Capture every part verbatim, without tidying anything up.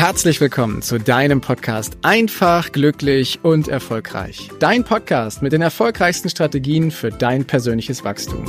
Herzlich willkommen zu deinem Podcast Einfach, glücklich und erfolgreich. Dein Podcast mit den erfolgreichsten Strategien für dein persönliches Wachstum.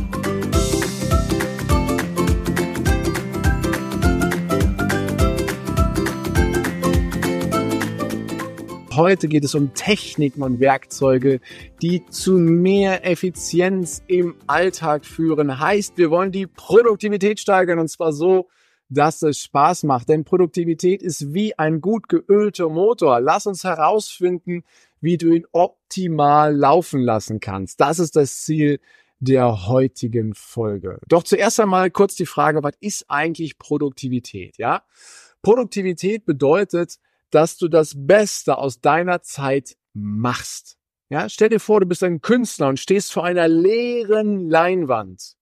Heute geht es um Techniken und Werkzeuge, die zu mehr Effizienz im Alltag führen. Heißt, wir wollen die Produktivität steigern und zwar so, dass es Spaß macht. Denn Produktivität ist wie ein gut geölter Motor. Lass uns herausfinden, wie du ihn optimal laufen lassen kannst. Das ist das Ziel der heutigen Folge. Doch zuerst einmal kurz die Frage, was ist eigentlich Produktivität? Ja? Produktivität bedeutet, dass du das Beste aus deiner Zeit machst. Ja, stell dir vor, du bist ein Künstler und stehst vor einer leeren Leinwand.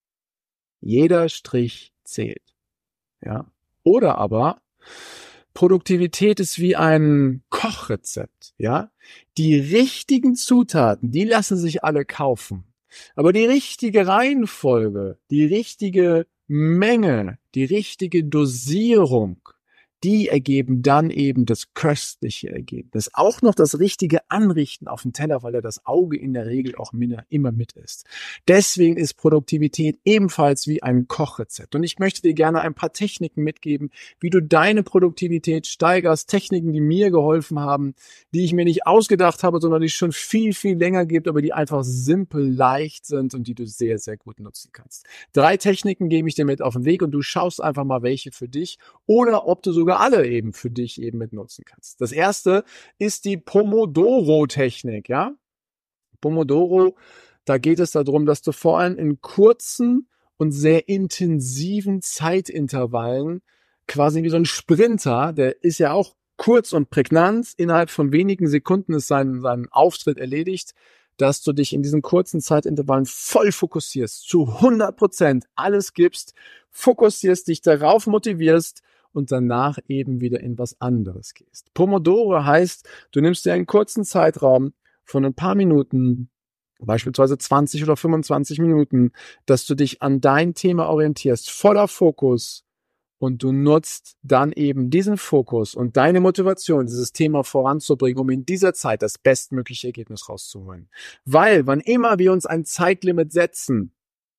Jeder Strich zählt. Ja, oder aber Produktivität ist wie ein Kochrezept. Ja, die richtigen Zutaten, die lassen sich alle kaufen. Aber die richtige Reihenfolge, die richtige Menge, die richtige Dosierung, die ergeben dann eben das köstliche Ergebnis. Auch noch das richtige Anrichten auf den Teller, weil ja das Auge in der Regel auch immer mit ist. Deswegen ist Produktivität ebenfalls wie ein Kochrezept. Und ich möchte dir gerne ein paar Techniken mitgeben, wie du deine Produktivität steigerst. Techniken, die mir geholfen haben, die ich mir nicht ausgedacht habe, sondern die es schon viel, viel länger gibt, aber die einfach simpel, leicht sind und die du sehr, sehr gut nutzen kannst. Drei Techniken gebe ich dir mit auf den Weg und du schaust einfach mal, welche für dich oder ob du sogar alle eben für dich eben mit nutzen kannst. Das erste ist die Pomodoro-Technik, ja? Pomodoro, da geht es darum, dass du vor allem in kurzen und sehr intensiven Zeitintervallen quasi wie so ein Sprinter, der ist ja auch kurz und prägnant, innerhalb von wenigen Sekunden ist sein, sein Auftritt erledigt, dass du dich in diesen kurzen Zeitintervallen voll fokussierst, zu hundert Prozent alles gibst, fokussierst, dich darauf motivierst und danach eben wieder in was anderes gehst. Pomodoro heißt, du nimmst dir einen kurzen Zeitraum von ein paar Minuten, beispielsweise zwanzig oder fünfundzwanzig Minuten, dass du dich an dein Thema orientierst, voller Fokus, und du nutzt dann eben diesen Fokus und deine Motivation, dieses Thema voranzubringen, um in dieser Zeit das bestmögliche Ergebnis rauszuholen. Weil, wann immer wir uns ein Zeitlimit setzen,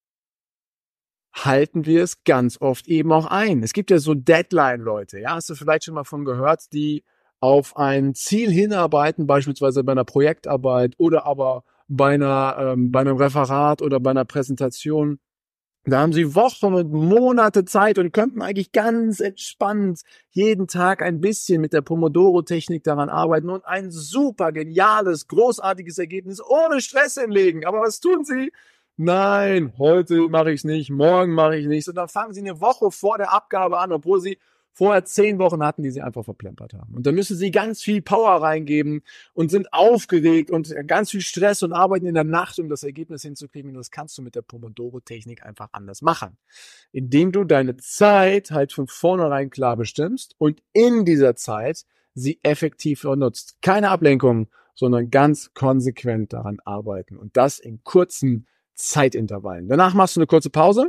halten wir es ganz oft eben auch ein. Es gibt ja so Deadline-Leute, ja, hast du vielleicht schon mal von gehört, die auf ein Ziel hinarbeiten, beispielsweise bei einer Projektarbeit oder aber bei einer, ähm, bei einem Referat oder bei einer Präsentation. Da haben sie Wochen und Monate Zeit und könnten eigentlich ganz entspannt jeden Tag ein bisschen mit der Pomodoro-Technik daran arbeiten und ein super geniales, großartiges Ergebnis ohne Stress hinlegen. Aber was tun sie? Nein, heute mache ich es nicht, morgen mache ich nichts. Und dann fangen sie eine Woche vor der Abgabe an, obwohl sie vorher zehn Wochen hatten, die sie einfach verplempert haben. Und dann müssen sie ganz viel Power reingeben und sind aufgeregt und ganz viel Stress und arbeiten in der Nacht, um das Ergebnis hinzukriegen. Und das kannst du mit der Pomodoro-Technik einfach anders machen. Indem du deine Zeit halt von vornherein klar bestimmst und in dieser Zeit sie effektiv nutzt. Keine Ablenkung, sondern ganz konsequent daran arbeiten. Und das in kurzen Zeitintervallen. Danach machst du eine kurze Pause.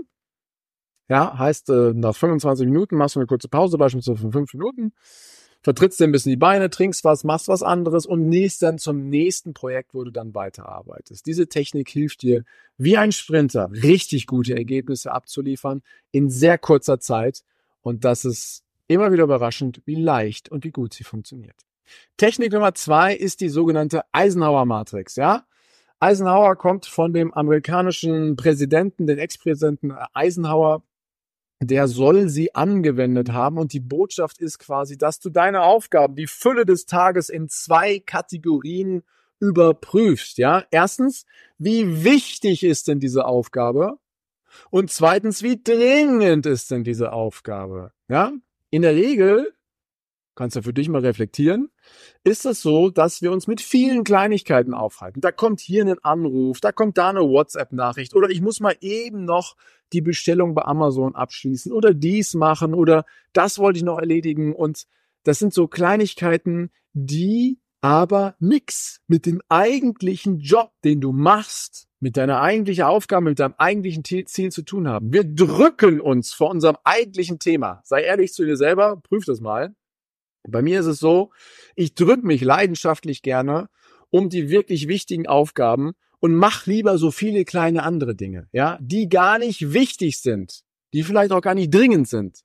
Ja, heißt, nach fünfundzwanzig Minuten machst du eine kurze Pause, beispielsweise von fünf Minuten, vertrittst dir ein bisschen die Beine, trinkst was, machst was anderes und nächst dann zum nächsten Projekt, wo du dann weiterarbeitest. Diese Technik hilft dir, wie ein Sprinter, richtig gute Ergebnisse abzuliefern in sehr kurzer Zeit. Und das ist immer wieder überraschend, wie leicht und wie gut sie funktioniert. Technik Nummer zwei ist die sogenannte Eisenhower-Matrix, ja? Eisenhower kommt von dem amerikanischen Präsidenten, den Ex-Präsidenten Eisenhower. Der soll sie angewendet haben und die Botschaft ist quasi, dass du deine Aufgaben, die Fülle des Tages in zwei Kategorien überprüfst, ja? Erstens, wie wichtig ist denn diese Aufgabe? Und zweitens, wie dringend ist denn diese Aufgabe? Ja? In der Regel, kannst du für dich mal reflektieren, ist es so, dass wir uns mit vielen Kleinigkeiten aufhalten. Da kommt hier ein Anruf, da kommt da eine WhatsApp-Nachricht oder ich muss mal eben noch die Bestellung bei Amazon abschließen oder dies machen oder das wollte ich noch erledigen. Und das sind so Kleinigkeiten, die aber nix mit dem eigentlichen Job, den du machst, mit deiner eigentlichen Aufgabe, mit deinem eigentlichen Ziel zu tun haben. Wir drücken uns vor unserem eigentlichen Thema. Sei ehrlich zu dir selber, prüf das mal. Bei mir ist es so, ich drücke mich leidenschaftlich gerne um die wirklich wichtigen Aufgaben und mach lieber so viele kleine andere Dinge, ja, die gar nicht wichtig sind, die vielleicht auch gar nicht dringend sind.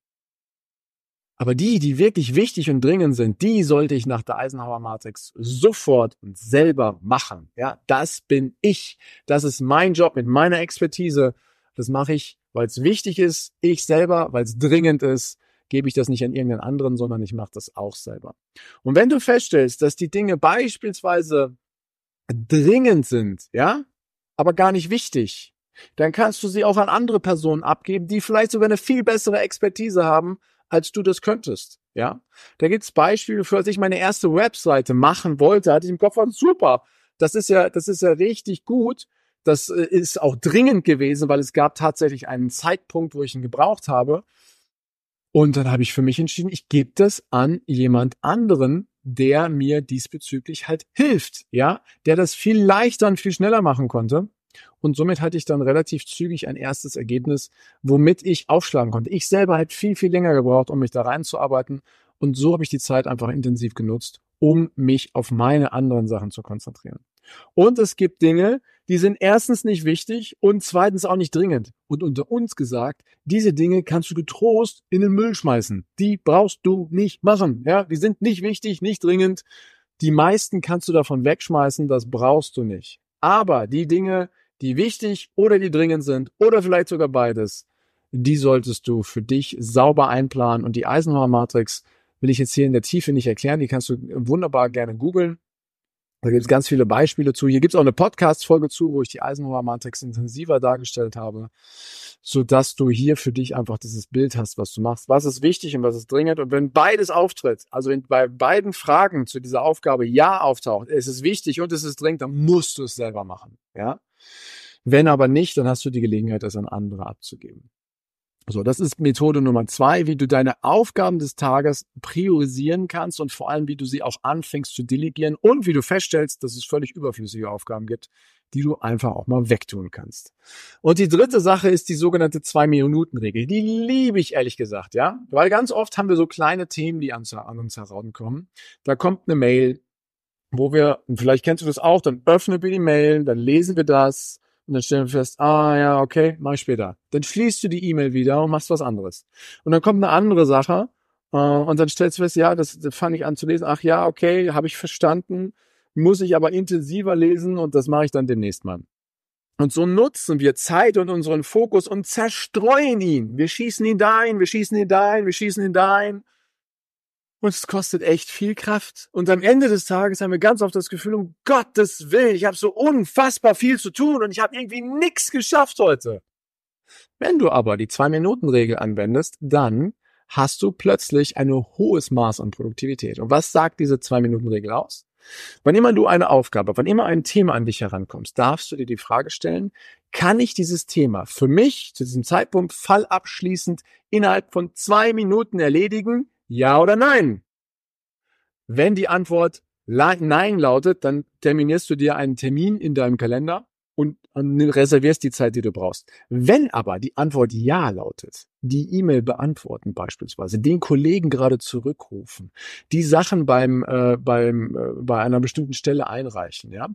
Aber die, die wirklich wichtig und dringend sind, die sollte ich nach der Eisenhower Matrix sofort und selber machen. Ja, das bin ich. Das ist mein Job mit meiner Expertise. Das mache ich, weil es wichtig ist, ich selber, weil es dringend ist, gebe ich das nicht an irgendeinen anderen, sondern ich mache das auch selber. Und wenn du feststellst, dass die Dinge beispielsweise dringend sind, ja, aber gar nicht wichtig, dann kannst du sie auch an andere Personen abgeben, die vielleicht sogar eine viel bessere Expertise haben, als du das könntest, ja. Da gibt's Beispiele für, als ich meine erste Webseite machen wollte, hatte ich im Kopf, super, das ist ja, das ist ja richtig gut, das ist auch dringend gewesen, weil es gab tatsächlich einen Zeitpunkt, wo ich ihn gebraucht habe. Und dann habe ich für mich entschieden, ich gebe das an jemand anderen, der mir diesbezüglich halt hilft, ja, der das viel leichter und viel schneller machen konnte. Und somit hatte ich dann relativ zügig ein erstes Ergebnis, womit ich aufschlagen konnte. Ich selber hätte viel, viel länger gebraucht, um mich da reinzuarbeiten. Und so habe ich die Zeit einfach intensiv genutzt, um mich auf meine anderen Sachen zu konzentrieren. Und es gibt Dinge, die sind erstens nicht wichtig und zweitens auch nicht dringend. Und unter uns gesagt, diese Dinge kannst du getrost in den Müll schmeißen. Die brauchst du nicht machen. Ja, die sind nicht wichtig, nicht dringend. Die meisten kannst du davon wegschmeißen, das brauchst du nicht. Aber die Dinge, die wichtig oder die dringend sind oder vielleicht sogar beides, die solltest du für dich sauber einplanen. Und die Eisenhower Matrix will ich jetzt hier in der Tiefe nicht erklären. Die kannst du wunderbar gerne googeln. Da gibt es ganz viele Beispiele zu. Hier gibt es auch eine Podcast-Folge zu, wo ich die Eisenhower Matrix intensiver dargestellt habe, sodass du hier für dich einfach dieses Bild hast, was du machst. Was ist wichtig und was ist dringend? Und wenn beides auftritt, also wenn bei beiden Fragen zu dieser Aufgabe Ja auftaucht, es ist wichtig und es ist dringend, dann musst du es selber machen. Ja? Wenn aber nicht, dann hast du die Gelegenheit, das an andere abzugeben. So, das ist Methode Nummer zwei, wie du deine Aufgaben des Tages priorisieren kannst und vor allem, wie du sie auch anfängst zu delegieren und wie du feststellst, dass es völlig überflüssige Aufgaben gibt, die du einfach auch mal wegtun kannst. Und die dritte Sache ist die sogenannte Zwei-Minuten-Regel. Die liebe ich ehrlich gesagt, ja, weil ganz oft haben wir so kleine Themen, die an uns herankommen. Da kommt eine Mail, wo wir, und vielleicht kennst du das auch, dann öffnen wir die Mail, dann lesen wir das, und dann stellen wir fest, ah ja, okay, mach ich später. Dann schließt du die E-Mail wieder und machst was anderes. Und dann kommt eine andere Sache äh, und dann stellst du fest, ja, das, das fange ich an zu lesen. Ach ja, okay, habe ich verstanden, muss ich aber intensiver lesen und das mache ich dann demnächst mal. Und so nutzen wir Zeit und unseren Fokus und zerstreuen ihn. Wir schießen ihn dahin, wir schießen ihn dahin, wir schießen ihn dahin. Und es kostet echt viel Kraft. Und am Ende des Tages haben wir ganz oft das Gefühl, um Gottes Willen, ich habe so unfassbar viel zu tun und ich habe irgendwie nichts geschafft heute. Wenn du aber die Zwei-Minuten-Regel anwendest, dann hast du plötzlich ein hohes Maß an Produktivität. Und was sagt diese Zwei-Minuten-Regel aus? Wann immer du eine Aufgabe, wann immer ein Thema an dich herankommst, darfst du dir die Frage stellen, kann ich dieses Thema für mich zu diesem Zeitpunkt fallabschließend innerhalb von zwei Minuten erledigen? Ja oder nein? Wenn die Antwort Nein lautet, dann terminierst du dir einen Termin in deinem Kalender und reservierst die Zeit, die du brauchst. Wenn aber die Antwort Ja lautet, die E-Mail beantworten beispielsweise, den Kollegen gerade zurückrufen, die Sachen beim äh, beim äh, bei einer bestimmten Stelle einreichen, ja,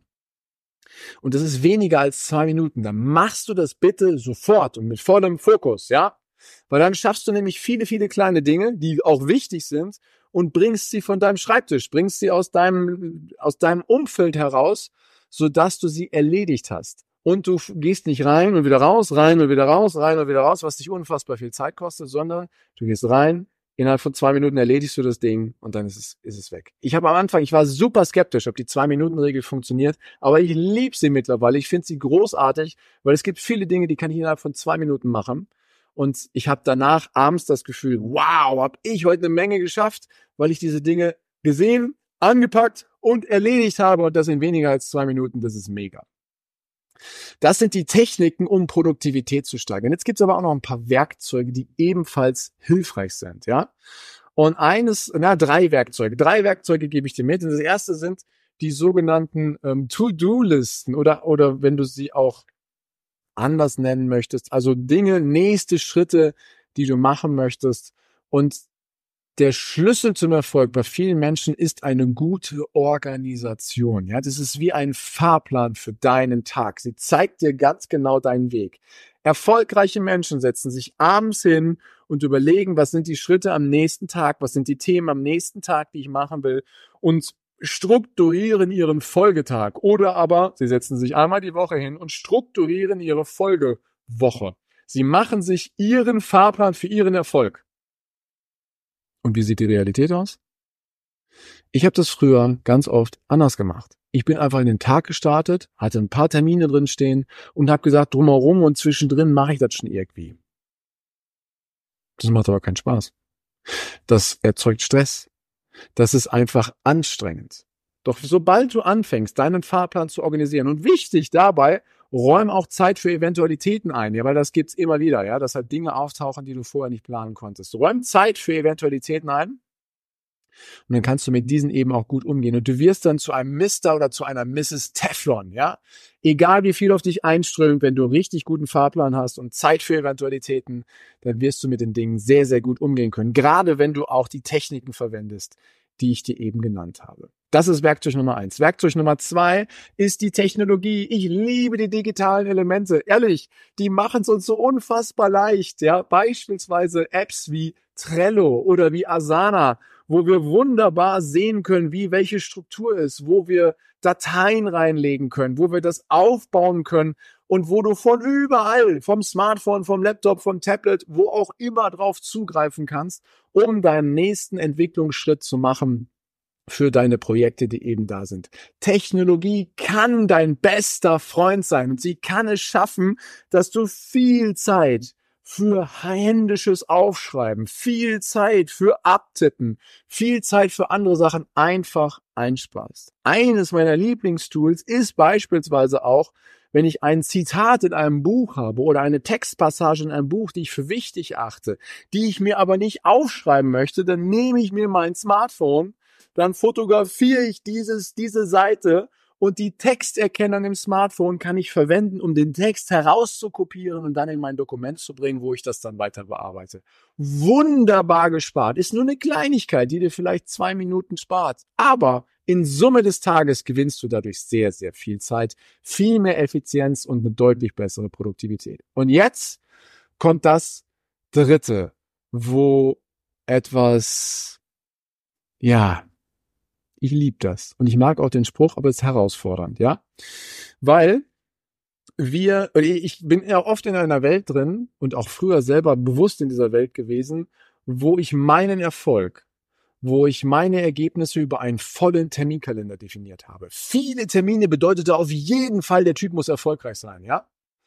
und das ist weniger als zwei Minuten, dann machst du das bitte sofort und mit vollem Fokus, ja. Weil dann schaffst du nämlich viele, viele kleine Dinge, die auch wichtig sind und bringst sie von deinem Schreibtisch, bringst sie aus deinem, aus deinem Umfeld heraus, sodass du sie erledigt hast. Und du gehst nicht rein und wieder raus, rein und wieder raus, rein und wieder raus, was dich unfassbar viel Zeit kostet, sondern du gehst rein, innerhalb von zwei Minuten erledigst du das Ding und dann ist es, ist es weg. Ich habe am Anfang, ich war super skeptisch, ob die Zwei-Minuten-Regel funktioniert, aber ich liebe sie mittlerweile. Ich finde sie großartig, weil es gibt viele Dinge, die kann ich innerhalb von zwei Minuten machen. Und ich habe danach abends das Gefühl, wow, habe ich heute eine Menge geschafft, weil ich diese Dinge gesehen, angepackt und erledigt habe und das in weniger als zwei Minuten. Das ist mega. Das sind die Techniken, um Produktivität zu steigern. Jetzt gibt es aber auch noch ein paar Werkzeuge, die ebenfalls hilfreich sind, ja. Und eines, na, drei Werkzeuge. Drei Werkzeuge gebe ich dir mit. Und das erste sind die sogenannten ähm, To-Do-Listen oder, oder wenn du sie auch anders nennen möchtest, also Dinge, nächste Schritte, die du machen möchtest. Und der Schlüssel zum Erfolg bei vielen Menschen ist eine gute Organisation. Ja, das ist wie ein Fahrplan für deinen Tag. Sie zeigt dir ganz genau deinen Weg. Erfolgreiche Menschen setzen sich abends hin und überlegen, was sind die Schritte am nächsten Tag, was sind die Themen am nächsten Tag, die ich machen will, und strukturieren ihren Folgetag. Oder aber sie setzen sich einmal die Woche hin und strukturieren ihre Folgewoche. Sie machen sich ihren Fahrplan für ihren Erfolg. Und wie sieht die Realität aus? Ich habe das früher ganz oft anders gemacht. Ich bin einfach in den Tag gestartet, hatte ein paar Termine drin stehen und habe gesagt, drumherum und zwischendrin mache ich das schon irgendwie. Das macht aber keinen Spaß. Das erzeugt Stress. Das ist einfach anstrengend. Doch sobald du anfängst, deinen Fahrplan zu organisieren, und wichtig dabei, räum auch Zeit für Eventualitäten ein, ja, weil das gibt's immer wieder, ja, dass halt Dinge auftauchen, die du vorher nicht planen konntest. Räum Zeit für Eventualitäten ein und dann kannst du mit diesen eben auch gut umgehen und du wirst dann zu einem Mister oder zu einer Misses Teflon, ja. Egal wie viel auf dich einströmt, wenn du einen richtig guten Fahrplan hast und Zeit für Eventualitäten, dann wirst du mit den Dingen sehr, sehr gut umgehen können. Gerade wenn du auch die Techniken verwendest, die ich dir eben genannt habe. Das ist Werkzeug Nummer eins. Werkzeug Nummer zwei ist die Technologie. Ich liebe die digitalen Elemente. Ehrlich, die machen es uns so unfassbar leicht. Ja, beispielsweise Apps wie Trello oder wie Asana, wo wir wunderbar sehen können, wie welche Struktur ist, wo wir Dateien reinlegen können, wo wir das aufbauen können und wo du von überall, vom Smartphone, vom Laptop, vom Tablet, wo auch immer drauf zugreifen kannst, um deinen nächsten Entwicklungsschritt zu machen für deine Projekte, die eben da sind. Technologie kann dein bester Freund sein und sie kann es schaffen, dass du viel Zeit für händisches Aufschreiben, viel Zeit für Abtippen, viel Zeit für andere Sachen einfach einsparst. Eines meiner Lieblingstools ist beispielsweise auch, wenn ich ein Zitat in einem Buch habe oder eine Textpassage in einem Buch, die ich für wichtig achte, die ich mir aber nicht aufschreiben möchte, dann nehme ich mir mein Smartphone, dann fotografiere ich dieses, diese Seite und die Texterkenner im Smartphone kann ich verwenden, um den Text herauszukopieren und dann in mein Dokument zu bringen, wo ich das dann weiter bearbeite. Wunderbar gespart. Ist nur eine Kleinigkeit, die dir vielleicht zwei Minuten spart. Aber in Summe des Tages gewinnst du dadurch sehr, sehr viel Zeit, viel mehr Effizienz und eine deutlich bessere Produktivität. Und jetzt kommt das Dritte, wo etwas, ja, ich liebe das. Und ich mag auch den Spruch, aber es ist herausfordernd, ja? Weil wir, ich bin ja oft in einer Welt drin und auch früher selber bewusst in dieser Welt gewesen, wo ich meinen Erfolg, wo ich meine Ergebnisse über einen vollen Terminkalender definiert habe. Viele Termine bedeutete auf jeden Fall, der Typ muss erfolgreich sein, ja?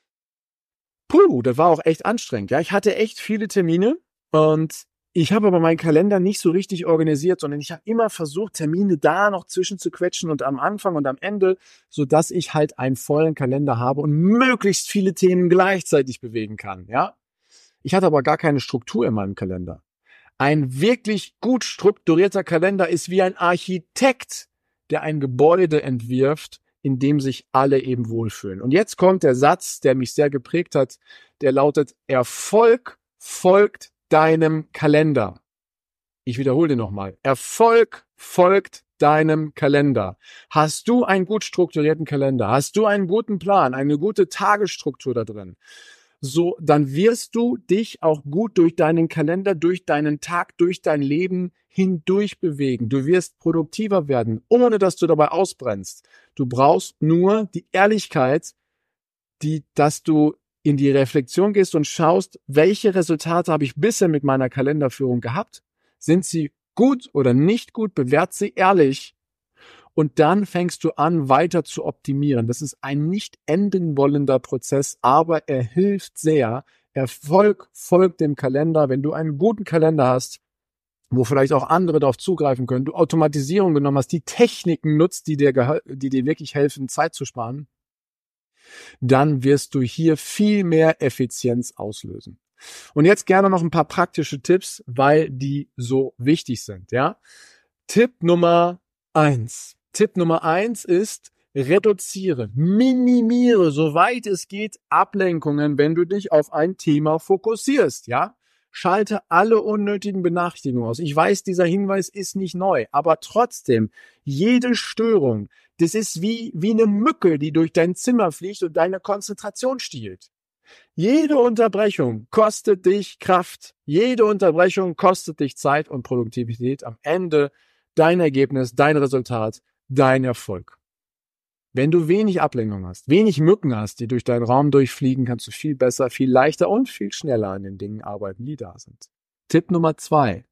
Puh, das war auch echt anstrengend, ja? Ich hatte echt viele Termine und ich habe aber meinen Kalender nicht so richtig organisiert, sondern ich habe immer versucht, Termine da noch zwischen zu quetschen und am Anfang und am Ende, so dass ich halt einen vollen Kalender habe und möglichst viele Themen gleichzeitig bewegen kann, ja? Ich hatte aber gar keine Struktur in meinem Kalender. Ein wirklich gut strukturierter Kalender ist wie ein Architekt, der ein Gebäude entwirft, in dem sich alle eben wohlfühlen. Und jetzt kommt der Satz, der mich sehr geprägt hat, der lautet: Erfolg folgt deinem Kalender. Ich wiederhole den nochmal. Erfolg folgt deinem Kalender. Hast du einen gut strukturierten Kalender? Hast du einen guten Plan, eine gute Tagesstruktur da drin? So, dann wirst du dich auch gut durch deinen Kalender, durch deinen Tag, durch dein Leben hindurch bewegen. Du wirst produktiver werden, ohne dass du dabei ausbrennst. Du brauchst nur die Ehrlichkeit, die, dass du in die Reflexion gehst und schaust, welche Resultate habe ich bisher mit meiner Kalenderführung gehabt? Sind sie gut oder nicht gut? Bewert sie ehrlich. Und dann fängst du an, weiter zu optimieren. Das ist ein nicht enden wollender Prozess, aber er hilft sehr. Erfolg folgt dem Kalender. Wenn du einen guten Kalender hast, wo vielleicht auch andere darauf zugreifen können, du Automatisierung genommen hast, die Techniken nutzt, die dir, die dir wirklich helfen, Zeit zu sparen, dann wirst du hier viel mehr Effizienz auslösen. Und jetzt gerne noch ein paar praktische Tipps, weil die so wichtig sind, ja? Tipp Nummer eins. Tipp Nummer eins ist, reduziere, minimiere, soweit es geht, Ablenkungen, wenn du dich auf ein Thema fokussierst, ja? Schalte alle unnötigen Benachrichtigungen aus. Ich weiß, dieser Hinweis ist nicht neu, aber trotzdem, jede Störung, das ist wie, wie eine Mücke, die durch dein Zimmer fliegt und deine Konzentration stiehlt. Jede Unterbrechung kostet dich Kraft. Jede Unterbrechung kostet dich Zeit und Produktivität. Am Ende dein Ergebnis, dein Resultat, dein Erfolg. Wenn du wenig Ablenkung hast, wenig Mücken hast, die durch deinen Raum durchfliegen, kannst du viel besser, viel leichter und viel schneller an den Dingen arbeiten, die da sind. Tipp Nummer zwei.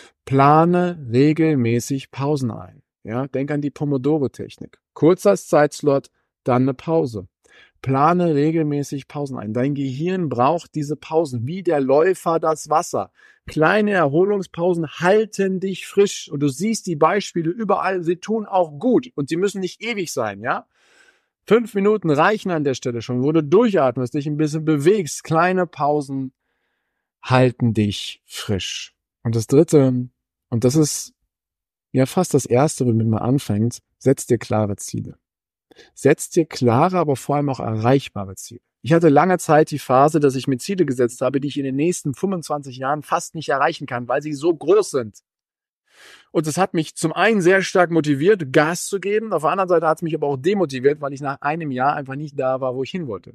Plane regelmäßig Pausen ein. Ja, denk an die Pomodoro-Technik. Kurz als Zeitslot, dann eine Pause. Plane regelmäßig Pausen ein. Dein Gehirn braucht diese Pausen, wie der Läufer das Wasser. Kleine Erholungspausen halten dich frisch. Und du siehst die Beispiele überall, sie tun auch gut. Und sie müssen nicht ewig sein, ja? Fünf Minuten reichen an der Stelle schon, wo du durchatmest, dich ein bisschen bewegst. Kleine Pausen halten dich frisch. Und das Dritte, und das ist ja fast das Erste, womit man anfängt, setz dir klare Ziele. Setz dir klare, aber vor allem auch erreichbare Ziele. Ich hatte lange Zeit die Phase, dass ich mir Ziele gesetzt habe, die ich in den nächsten fünfundzwanzig Jahren fast nicht erreichen kann, weil sie so groß sind. Und das hat mich zum einen sehr stark motiviert, Gas zu geben. Auf der anderen Seite hat es mich aber auch demotiviert, weil ich nach einem Jahr einfach nicht da war, wo ich hin wollte.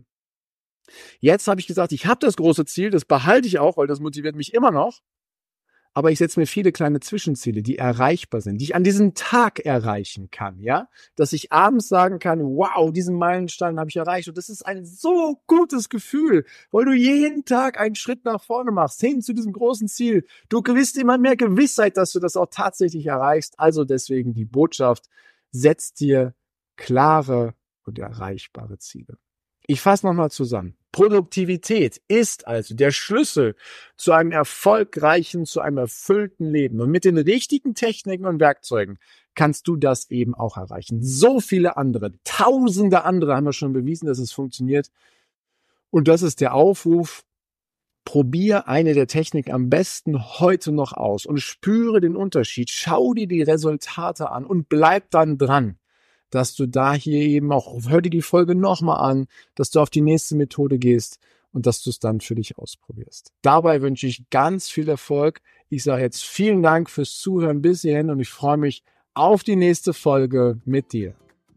Jetzt habe ich gesagt, ich habe das große Ziel, das behalte ich auch, weil das motiviert mich immer noch. Aber ich setze mir viele kleine Zwischenziele, die erreichbar sind, die ich an diesem Tag erreichen kann, ja? Dass ich abends sagen kann, wow, diesen Meilenstein habe ich erreicht. Und das ist ein so gutes Gefühl, weil du jeden Tag einen Schritt nach vorne machst, hin zu diesem großen Ziel. Du gewinnst immer mehr Gewissheit, dass du das auch tatsächlich erreichst. Also deswegen die Botschaft, setz dir klare und erreichbare Ziele. Ich fasse nochmal zusammen. Produktivität ist also der Schlüssel zu einem erfolgreichen, zu einem erfüllten Leben. Und mit den richtigen Techniken und Werkzeugen kannst du das eben auch erreichen. So viele andere, tausende andere haben wir schon bewiesen, dass es funktioniert. Und das ist der Aufruf. Probier eine der Techniken am besten heute noch aus und spüre den Unterschied. Schau dir die Resultate an und bleib dann dran, dass du da hier eben auch, hör dir die Folge nochmal an, dass du auf die nächste Methode gehst und dass du es dann für dich ausprobierst. Dabei wünsche ich ganz viel Erfolg. Ich sage jetzt vielen Dank fürs Zuhören bis hierhin und ich freue mich auf die nächste Folge mit dir.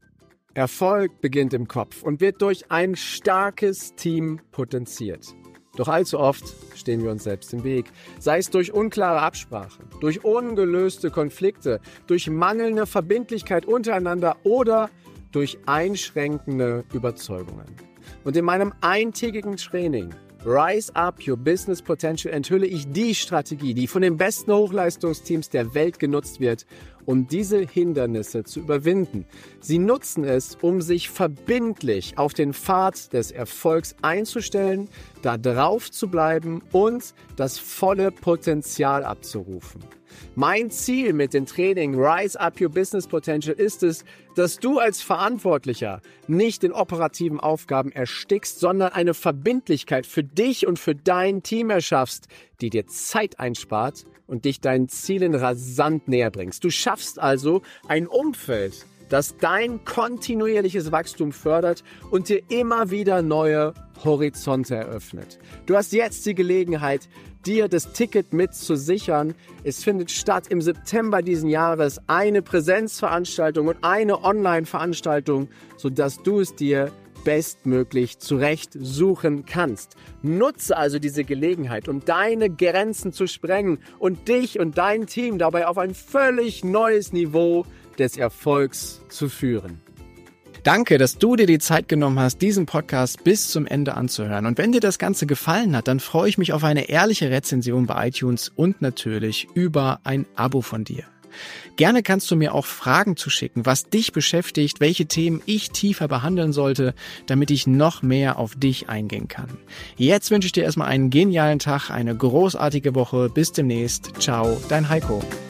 Erfolg beginnt im Kopf und wird durch ein starkes Team potenziert. Doch allzu oft stehen wir uns selbst im Weg, sei es durch unklare Absprache, durch ungelöste Konflikte, durch mangelnde Verbindlichkeit untereinander oder durch einschränkende Überzeugungen. Und in meinem eintägigen Training Rise Up Your Business Potential enthülle ich die Strategie, die von den besten Hochleistungsteams der Welt genutzt wird, um diese Hindernisse zu überwinden. Sie nutzen es, um sich verbindlich auf den Pfad des Erfolgs einzustellen, da drauf zu bleiben und das volle Potenzial abzurufen. Mein Ziel mit dem Training Rise Up Your Business Potential ist es, dass du als Verantwortlicher nicht in operativen Aufgaben erstickst, sondern eine Verbindlichkeit für dich und für dein Team erschaffst, die dir Zeit einspart und dich deinen Zielen rasant näher bringst. Du schaffst also ein Umfeld, das dein kontinuierliches Wachstum fördert und dir immer wieder neue Horizonte eröffnet. Du hast jetzt die Gelegenheit, dir das Ticket mit zu sichern. Es findet statt im September diesen Jahres eine Präsenzveranstaltung und eine Online-Veranstaltung, sodass du es dir bestmöglich zurecht suchen kannst. Nutze also diese Gelegenheit, um deine Grenzen zu sprengen und dich und dein Team dabei auf ein völlig neues Niveau des Erfolgs zu führen. Danke, dass du dir die Zeit genommen hast, diesen Podcast bis zum Ende anzuhören. Und wenn dir das Ganze gefallen hat, dann freue ich mich auf eine ehrliche Rezension bei iTunes und natürlich über ein Abo von dir. Gerne kannst du mir auch Fragen zuschicken, was dich beschäftigt, welche Themen ich tiefer behandeln sollte, damit ich noch mehr auf dich eingehen kann. Jetzt wünsche ich dir erstmal einen genialen Tag, eine großartige Woche. Bis demnächst. Ciao, dein Heiko.